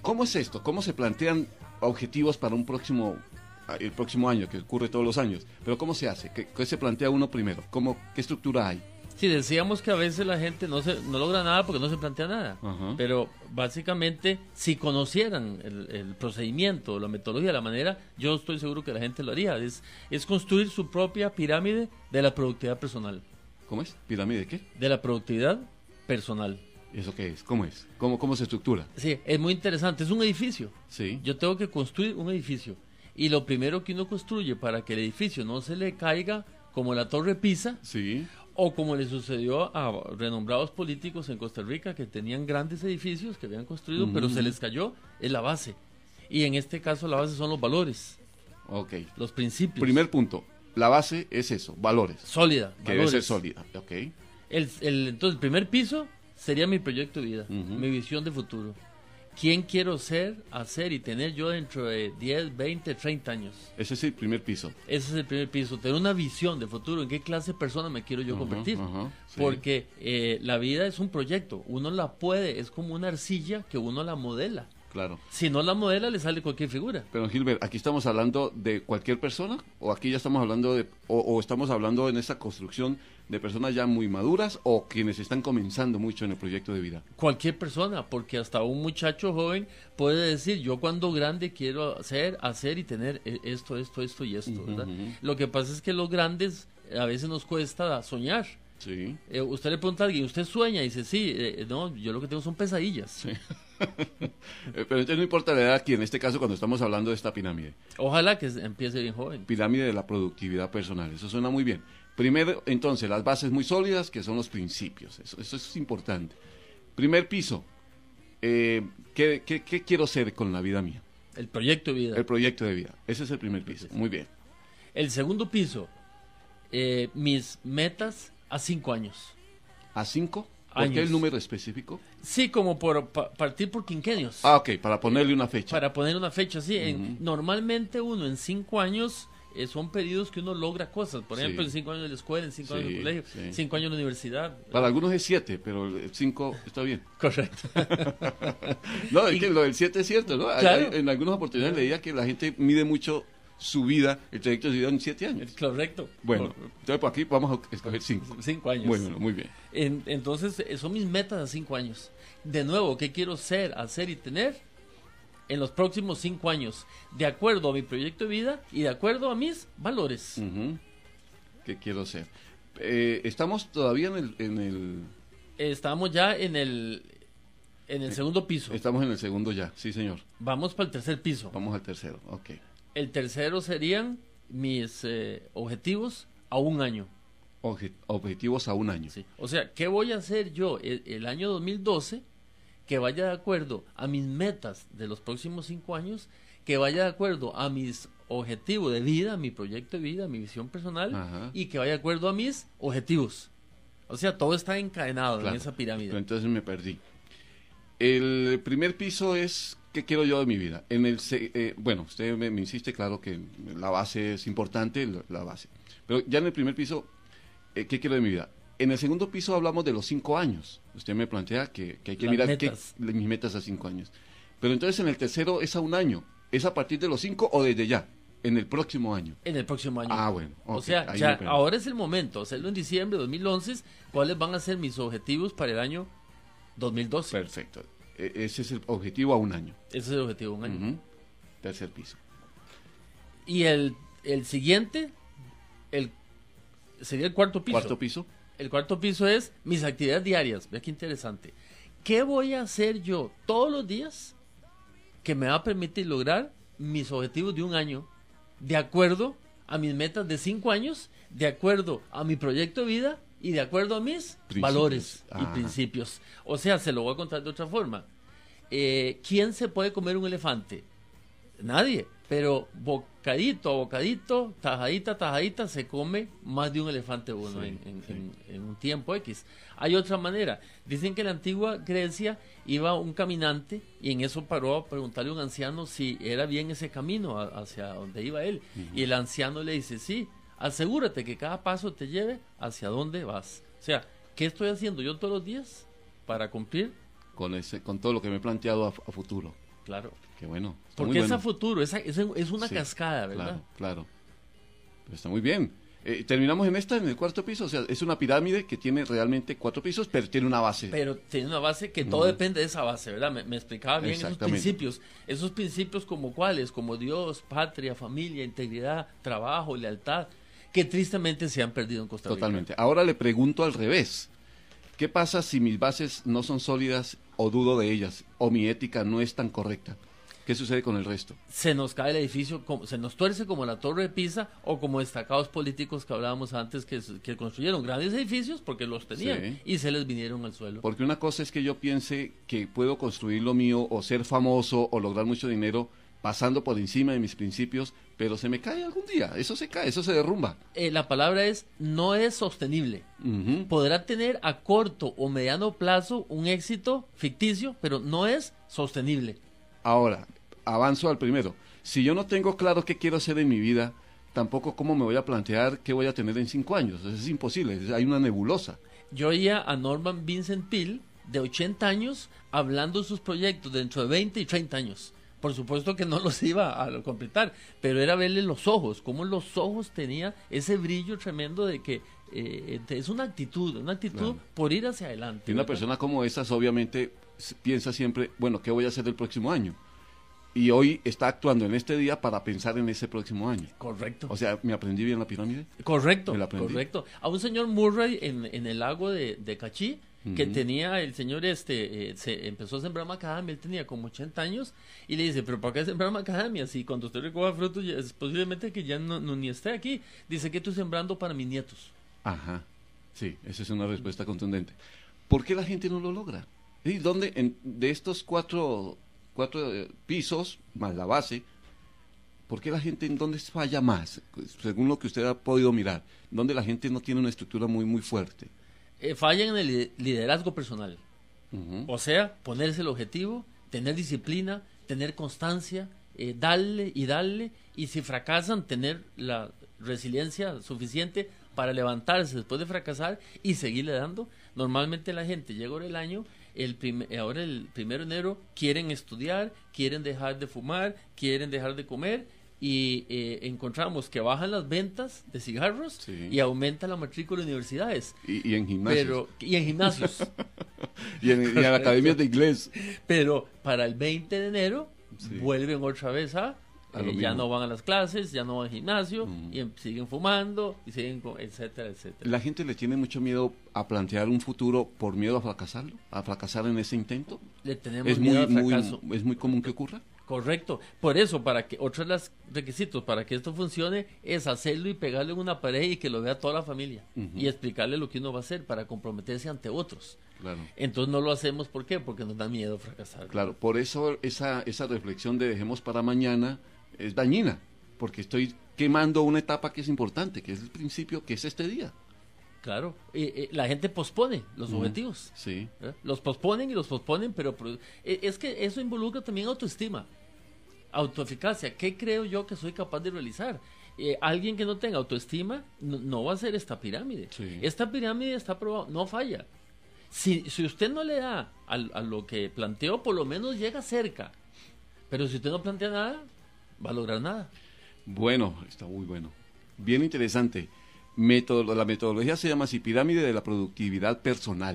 ¿Cómo es esto? ¿Cómo se plantean objetivos para el próximo año, que ocurre todos los años? Pero ¿cómo se hace? ¿Qué se plantea uno primero? ¿Qué estructura hay? Sí, decíamos que a veces la gente no logra nada porque no se plantea nada. Ajá. Pero básicamente, si conocieran el procedimiento, la metodología, la manera, yo estoy seguro que la gente lo haría. Es construir su propia pirámide de la productividad personal. ¿Cómo es? ¿Pirámide de qué? De la productividad personal. ¿Eso qué es? ¿Cómo es? ¿Cómo se estructura? Sí, es muy interesante. Es un edificio. Sí. Yo tengo que construir un edificio. Y lo primero que uno construye para que el edificio no se le caiga como la Torre Pisa, Sí. o como le sucedió a renombrados políticos en Costa Rica que tenían grandes edificios que habían construido, pero se les cayó, es la base. Y en este caso la base son los valores, Ok. los principios. Primer punto. La base es eso, valores. Sólida, Que valores. debe ser sólida. Ok. Entonces, el primer piso sería mi proyecto de vida, mi visión de futuro. ¿Quién quiero ser, hacer y tener yo dentro de 10, 20, 30 años? Ese es el primer piso. Ese es el primer piso, tener una visión de futuro, en qué clase de persona me quiero yo convertir. Sí. Porque la vida es un proyecto, uno la puede, es como una arcilla que uno la modela. Claro. Si no la modela, le sale cualquier figura. Pero Gilbert, ¿aquí estamos hablando de cualquier persona? ¿O aquí ya estamos hablando o estamos hablando en esta construcción de personas ya muy maduras o quienes están comenzando mucho en el proyecto de vida? Cualquier persona, porque hasta un muchacho joven puede decir, yo cuando grande quiero hacer y tener esto y esto, ¿verdad? Lo que pasa es que los grandes a veces nos cuesta soñar. Sí. Usted le pregunta a alguien, ¿usted sueña? Y dice, sí, no, yo lo que tengo son pesadillas. Sí. Pero entonces no importa la edad aquí, en este caso cuando estamos hablando de esta pirámide. Ojalá que empiece bien joven. Pirámide de la productividad personal, eso suena muy bien. Primero, entonces, las bases muy sólidas, que son los principios, eso es importante. Primer piso, ¿qué quiero ser con la vida mía? El proyecto de vida. El proyecto de vida, ese es el primer piso, muy bien. El segundo piso, mis metas a 5 años. ¿A 5? ¿Por qué el número específico? Sí, como por partir por quinquenios. Ah, ok, para ponerle una fecha. Para poner una fecha, sí. Normalmente uno en 5 años son periodos que uno logra cosas. Por ejemplo, en 5 años de la escuela, en 5 años de colegio, 5 años de la universidad. Para algunos es 7, pero el 5 está bien. Correcto. No, es que lo del 7 es cierto, ¿no? Claro. En algunas oportunidades leía que la gente mide mucho su vida, el trayecto de su vida en 7 años. Correcto. Bueno, entonces por aquí vamos a escoger 5. 5 años. Bueno, muy bien. Entonces, son mis metas a 5 años. De nuevo, ¿qué quiero ser, hacer y tener en los próximos 5 años? De acuerdo a mi proyecto de vida y de acuerdo a mis valores. ¿Qué quiero ser? Estamos todavía Estamos ya en el segundo piso. Estamos en el segundo ya, sí señor. Vamos para el tercer piso. Vamos al tercero, ok. El tercero serían mis objetivos a 1 año. Objetivos a 1 año. Sí. O sea, ¿qué voy a hacer yo el año 2012 que vaya de acuerdo a mis metas de los próximos 5 años, que vaya de acuerdo a mis objetivos de vida, mi proyecto de vida, mi visión personal, y que vaya de acuerdo a mis objetivos? O sea, todo está encadenado en esa pirámide. Pero entonces me perdí. El primer piso es ¿qué quiero yo de mi vida? Bueno, usted me insiste, claro que la base es importante, la base. Pero ya en el primer piso, ¿qué quiero de mi vida? En el segundo piso hablamos de los 5 años. Usted me plantea que hay que mirar mis metas a 5 años. Pero entonces en el tercero es a 1 año. ¿Es a partir de los 5 o desde ya? En el próximo año. En el próximo año. Ah, bueno. Okay, o sea, ya ahora es el momento. Hacerlo en diciembre de 2011. ¿Cuáles van a ser mis objetivos para el año 2012? Perfecto. Ese es el objetivo a 1 año. Ese es el objetivo a 1 año. Tercer piso. Y el siguiente, sería el cuarto piso. ¿Cuarto piso? El cuarto piso es mis actividades diarias. Vea qué interesante. ¿Qué voy a hacer yo todos los días que me va a permitir lograr mis objetivos de 1 año, de acuerdo a mis metas de 5 años, de acuerdo a mi proyecto de vida y de acuerdo a mis valores y principios? O sea, se lo voy a contar de otra forma. ¿Quién se puede comer un elefante? Nadie. Pero bocadito a bocadito, tajadita a tajadita, se come más de un elefante uno en un tiempo X. Hay otra manera. Dicen que en la antigua Grecia iba un caminante y en eso paró a preguntarle a un anciano si era bien ese camino hacia donde iba él. Y el anciano le dice, sí, asegúrate que cada paso te lleve hacia donde vas. O sea, ¿qué estoy haciendo yo todos los días para cumplir? Con todo lo que me he planteado a futuro. Claro. Qué bueno. Está Porque muy es a bueno. futuro, es una Sí, cascada, ¿verdad? Claro, claro. Pero está muy bien. Terminamos en el cuarto piso. O sea, es una pirámide que tiene realmente 4 pisos, pero tiene una base. Pero tiene una base que todo depende de esa base, ¿verdad? Me explicaba bien Exactamente. esos principios como cuáles, como Dios, patria, familia, integridad, trabajo, lealtad, que tristemente se han perdido en Costa Rica. Totalmente. Ahora le pregunto al revés. ¿Qué pasa si mis bases no son sólidas o dudo de ellas o mi ética no es tan correcta? ¿Qué sucede con el resto? Se nos cae el edificio, se nos tuerce como la Torre de Pisa o como destacados políticos que hablábamos antes que construyeron grandes edificios porque los tenían Sí. y se les vinieron al suelo. Porque una cosa es que yo piense que puedo construir lo mío o ser famoso o lograr mucho dinero pasando por encima de mis principios, pero se me cae algún día. Eso se cae, eso se derrumba. La palabra es, no es sostenible. Ujú. Podrá tener a corto o mediano plazo un éxito ficticio, pero no es sostenible. Ahora, avanzo al primero. Si yo no tengo claro qué quiero hacer en mi vida, tampoco cómo me voy a plantear qué voy a tener en 5 años. Eso es imposible, hay una nebulosa. Yo oía a Norman Vincent Peale, de 80 años, hablando de sus proyectos dentro de 20 y 30 años. Por supuesto que no los iba a completar, pero era verle los ojos, cómo los ojos tenía ese brillo tremendo de que es una actitud Claro. por ir hacia adelante. Y una ¿verdad? persona como esas obviamente piensa siempre, bueno, ¿qué voy a hacer el próximo año? Y hoy está actuando en este día para pensar en ese próximo año. Correcto. O sea, ¿me aprendí bien la pirámide? Correcto, Me la aprendí. correcto. A un señor Murray en el lago de Cachí, que tenía, el señor se empezó a sembrar macadamia, él tenía como 80 años, y le dice, pero ¿para qué sembrar macadamia? Si cuando usted recoja frutos, es posiblemente que ya no ni esté aquí. Dice que estoy sembrando para mis nietos. Ajá, sí, esa es una respuesta contundente. ¿Por qué la gente no lo logra? ¿Y dónde, de estos cuatro pisos, más la base, por qué la gente en dónde falla más? Según lo que usted ha podido mirar, ¿dónde la gente no tiene una estructura muy, muy fuerte? Fallan en el liderazgo personal. Ujú. O sea, ponerse el objetivo, tener disciplina, tener constancia, darle, y si fracasan, tener la resiliencia suficiente para levantarse después de fracasar y seguirle dando. Normalmente la gente llega ahora el año, ahora el 1 de enero, quieren estudiar, quieren dejar de fumar, quieren dejar de comer, y encontramos que bajan las ventas de cigarros Sí. y aumenta la matrícula de universidades. Y en gimnasios. Y en gimnasios. y en academias de inglés. Pero para el 20 de enero Sí. vuelven otra vez a lo ya mismo. no van a las clases, ya no van al gimnasio, y siguen fumando, y siguen etcétera, etcétera. ¿La gente le tiene mucho miedo a plantear un futuro por miedo a fracasarlo? ¿A fracasar en ese intento? Le tenemos ¿Es miedo muy, al muy, fracaso. es muy común que ocurra? Correcto. Por eso, para que otro de los requisitos para que esto funcione es hacerlo y pegarle en una pared y que lo vea toda la familia. Ujú. Y explicarle lo que uno va a hacer para comprometerse ante otros. Claro. Entonces no lo hacemos, ¿por qué? Porque nos da miedo fracasar. Claro, por eso esa reflexión de dejemos para mañana es dañina, porque estoy quemando una etapa que es importante, que es el principio, que es este día. Claro. La gente pospone los objetivos. Sí, Los posponen y los posponen, pero es que eso involucra también autoestima, autoeficacia. ¿Qué creo yo que soy capaz de realizar? Alguien que no tenga autoestima no va a hacer esta pirámide. Sí. Esta pirámide está probada, no falla. Si usted no le da a lo que planteó, por lo menos llega cerca. Pero si usted no plantea nada, va a lograr nada. bueno, está muy bueno. Bien interesante. La metodología se llama así, pirámide de la productividad personal.